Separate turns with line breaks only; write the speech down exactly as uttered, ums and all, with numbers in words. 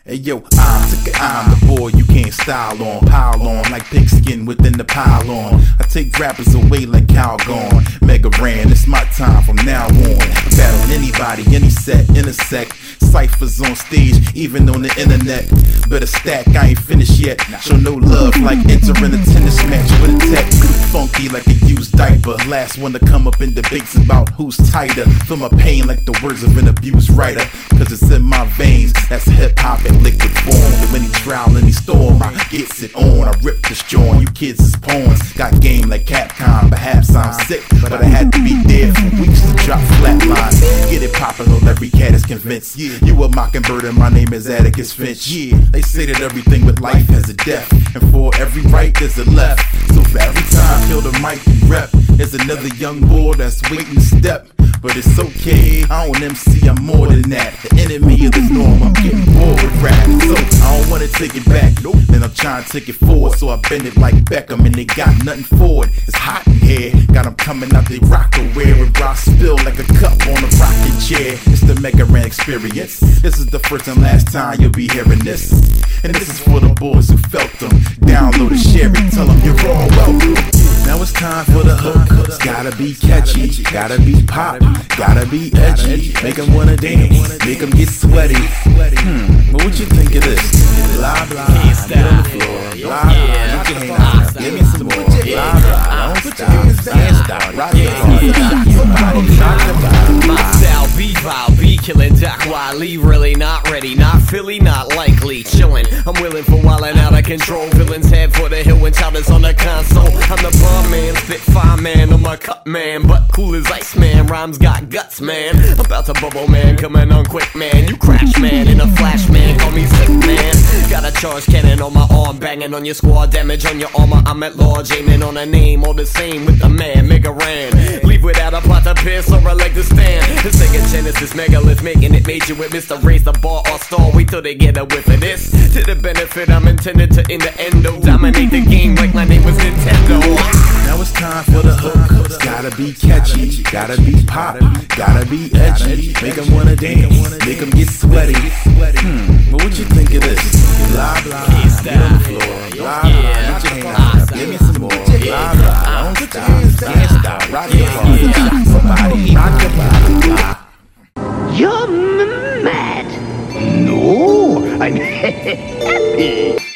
Hey yo, I'm sick of I'm the boy you can't style on. Pile on like pigskin within the pylon. I take rappers away like Calgon. Mega Ran, it's my time from now on. Battle anybody, any set, intersect. Cyphers on stage, even on the internet. Better stack, I ain't finished yet. Show no love like entering a tennis match with a tech. Funky like a used diaper. Last one to come up in debates about who's tighter. Feel my pain like the words of an abused writer. Cause it's in my veins, that's hip hop and liquid form. Through any trial, any storm, I gets it on. I rip this joint, you kids is pawns. Got game like Capcom, perhaps I'm sick, but I had to be there for weeks to drop flatlines. Get it poppin' on every cat is convinced. Yeah, you a mockingbird and my name is Atticus Finch. Yeah, they say that everything with life has a death, and for every right there's a left. So for every time kill the mic and rep, there's another young boy that's waiting to step. But it's okay, I don't M C, I'm more than that. The enemy of the norm, I'm getting bored with rap. So I don't wanna take it back, nope. Then I'm trying to take it forward, so I bend it like Beckham, and they got nothing for it. It's hot in here, got them coming out they rock aware, and rock spill like a cup on a rocking chair. It's the Mega Ran experience. This is the first and last time you'll be hearing this, and this is for the boys who felt them. Download and share it, tell them you're all welcome. Now it's time for the hook. It's gotta be catchy, gotta be pop, gotta be edgy. Make them wanna dance, make them get sweaty. Hmm, but what you think of this? Blah blah, get on the floor. Blah blah, put your hands up, give me some more. Blah blah, don't stop, can't stop, rock the party. Somebody knock the bottom.
My style be vile, be killing Doc Wiley. Really not ready, not Philly, not likely. Chillin', I'm willing for wildin' out of control. Villains head for the hill when shouters on the console. I'm the bomb man, spit fire man on my cup man, but cool as ice man. Rhymes got guts man. I'm about to bubble man, coming on quick man. You crash man in a flash man, call me sick man. Got a charge cannon on my arm, banging on your squad, damage on your armor. I'm at large, aiming on a name, all the same with the man, Mega Ran. Leave without a plot to pierce or a leg to stand. The second Genesis megalith, making it major with Mister Raise the bar or stall. Wait till they get a whiff of this. To the benefit I'm intended to in the endo. Dominate the game like my name was Nintendo.
Now it's time for the hook. It's gotta be catchy, gotta be pop, gotta be edgy. Make them wanna dance, make them get sweaty. Hmm, but what you think of this? Blah blah, get on the floor. Blah blah, put your hands up, give me some more. Blah blah, don't stop, can't stop, rock the party. Somebody rock the body, blah.
You're m mad. No, I'm happy.